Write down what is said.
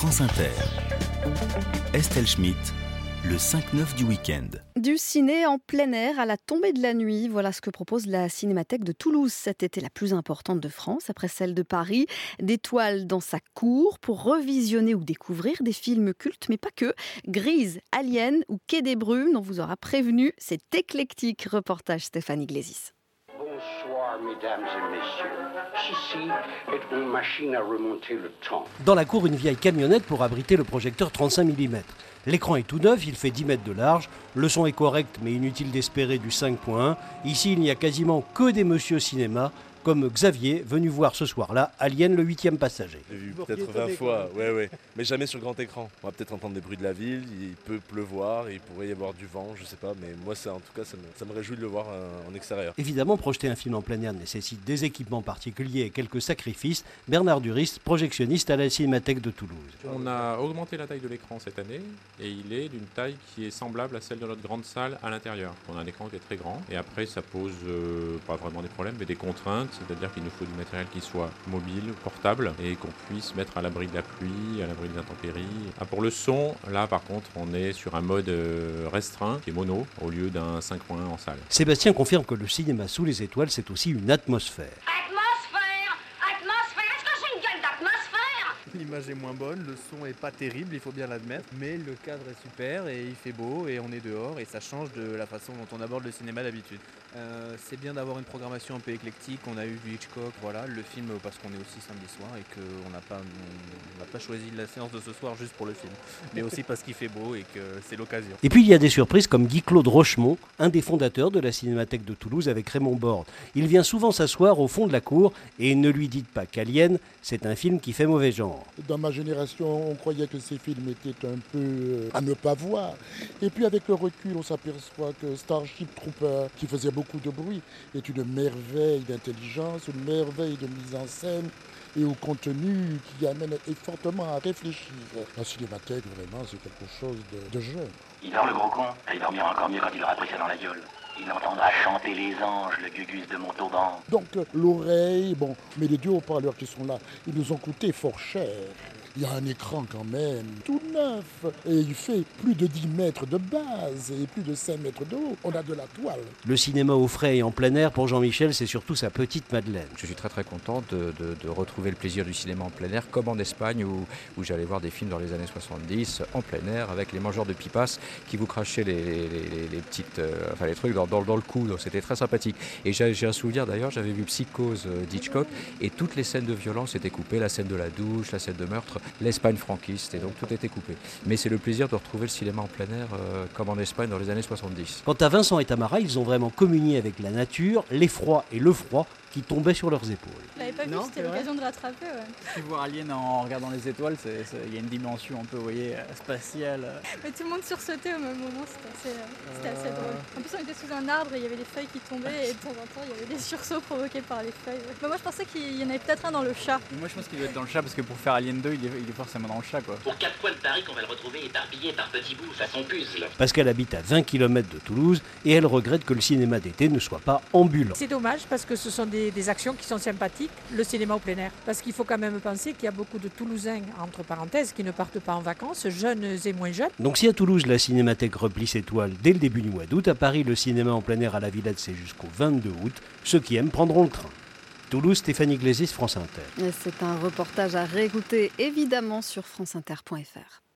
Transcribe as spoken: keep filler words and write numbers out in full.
France Inter. Estelle Schmitt, le cinq neuf du week-end. Du ciné en plein air à la tombée de la nuit, voilà ce que propose la Cinémathèque de Toulouse cet été, la plus importante de France, après celle de Paris. Des toiles dans sa cour pour revisionner ou découvrir des films cultes, mais pas que. Grise, Alien ou Quai des Brumes, dont vous aura prévenu, c'est éclectique. Reportage Stéphane Iglesias. Bonsoir, mesdames et messieurs. Ceci est une machine à remonter le temps. Dans la cour, une vieille camionnette pour abriter le projecteur trente-cinq millimètres. L'écran est tout neuf, il fait dix mètres de large. Le son est correct, mais inutile d'espérer du cinq point un. Ici, il n'y a quasiment que des monsieur cinéma, comme Xavier, venu voir ce soir-là Alien, le huitième passager. J'ai vu peut-être vingt fois, ouais, ouais. Mais jamais sur grand écran. On va peut-être entendre des bruits de la ville, il peut pleuvoir, il pourrait y avoir du vent, je sais pas. Mais moi, ça, en tout cas, ça me, ça me réjouit de le voir en extérieur. Évidemment, projeter un film en plein air nécessite des équipements particuliers et quelques sacrifices. Bernard Duris, projectionniste à la Cinémathèque de Toulouse. On a augmenté la taille de l'écran cette année et il est d'une taille qui est semblable à celle de notre grande salle à l'intérieur. On a un écran qui est très grand et après, ça pose euh, pas vraiment des problèmes, mais des contraintes. C'est-à-dire qu'il nous faut du matériel qui soit mobile, portable, et qu'on puisse mettre à l'abri de la pluie, à l'abri des intempéries. Ah, pour le son, là par contre, on est sur un mode restreint, qui est mono, au lieu d'un cinq point un en salle. Sébastien confirme que le cinéma sous les étoiles, c'est aussi une atmosphère. Atmosphère, atmosphère, est-ce que j'ai une gueule d'atmosphère ? L'image est moins bonne, le son est pas terrible, il faut bien l'admettre, mais le cadre est super et il fait beau et on est dehors et ça change de la façon dont on aborde le cinéma d'habitude. Euh, c'est bien d'avoir une programmation un peu éclectique, on a eu du Hitchcock, voilà, le film parce qu'on est aussi samedi soir et qu'on n'a pas, on n'a pas choisi la séance de ce soir juste pour le film, mais aussi parce qu'il fait beau et que c'est l'occasion. Et puis il y a des surprises comme Guy-Claude Rochemont, un des fondateurs de la Cinémathèque de Toulouse avec Raymond Borde. Il vient souvent s'asseoir au fond de la cour et ne lui dites pas qu'Alien, c'est un film qui fait mauvais genre. Dans ma génération, on croyait que ces films étaient un peu à ne pas voir. Et puis avec le recul, on s'aperçoit que Starship Trooper, qui faisait beaucoup de bruit, est une merveille d'intelligence, une merveille de mise en scène et au contenu qui amène fortement à réfléchir. La Cinémathèque, vraiment, c'est quelque chose de, de jeune. Il dort le gros con, il dormira encore mieux quand il aura pris ça dans la gueule. Il entendra chanter les anges, le gugus de Montauban. Donc l'oreille, bon, mais les deux haut-parleurs qui sont là, ils nous ont coûté fort cher. Il y a un écran quand même, tout neuf, et il fait plus de dix mètres de base et plus de cinq mètres de haut. On a de la toile. Le cinéma au frais et en plein air, pour Jean-Michel, c'est surtout sa petite Madeleine. Je suis très très content de, de, de retrouver le plaisir du cinéma en plein air, comme en Espagne où, où j'allais voir des films dans les années soixante-dix, en plein air, avec les mangeurs de pipas qui vous crachaient les, les, les, les petites, euh, enfin les trucs dans, dans, dans le cou, donc c'était très sympathique. Et j'ai, j'ai un souvenir d'ailleurs, j'avais vu Psychose d'Hitchcock, et toutes les scènes de violence étaient coupées, la scène de la douche, la scène de meurtre, l'Espagne franquiste, et donc tout était coupé. Mais c'est le plaisir de retrouver le cinéma en plein air euh, comme en Espagne dans les années soixante-dix. Quant à Vincent et Tamara, ils ont vraiment communié avec la nature, l'effroi et le froid qui tombaient sur leurs épaules. Je l'avais pas vu, c'était l'occasion de rattraper. Ouais. Si voir Alien en regardant les étoiles, il y a une dimension un peu, vous voyez, spatiale. Mais tout le monde sursautait au même moment, c'était assez, euh... c'était assez drôle. En plus, on était sous un arbre et il y avait des feuilles qui tombaient et de temps en temps, il y avait des sursauts provoqués par les feuilles. Mais moi, je pensais qu'il y en avait peut-être un dans le chat. Mais moi, je pense qu'il doit être dans le chat parce que pour faire Alien deux, il est, il est forcément dans le chat, quoi. Pour quatre coins de Paris qu'on va le retrouver éparpillé par petits bouts façon puzzle. Pascal habite à vingt kilomètres de Toulouse et elle regrette que le cinéma d'été ne soit pas ambulant. C'est dommage parce que ce sont des, des actions qui sont sympathiques, le cinéma au plein air. Parce qu'il faut quand même penser qu'il y a beaucoup de Toulousains, entre parenthèses, qui ne partent pas en vacances, jeunes et moins jeunes. Donc si à Toulouse, la Cinémathèque replie ses toiles dès le début du mois d'août, à Paris, le cinéma en plein air à la Villette, c'est jusqu'au vingt-deux août. Ceux qui aiment prendront le train. Toulouse, Stéphanie Iglesias, France Inter. Et c'est un reportage à réécouter évidemment sur franceinter point f r.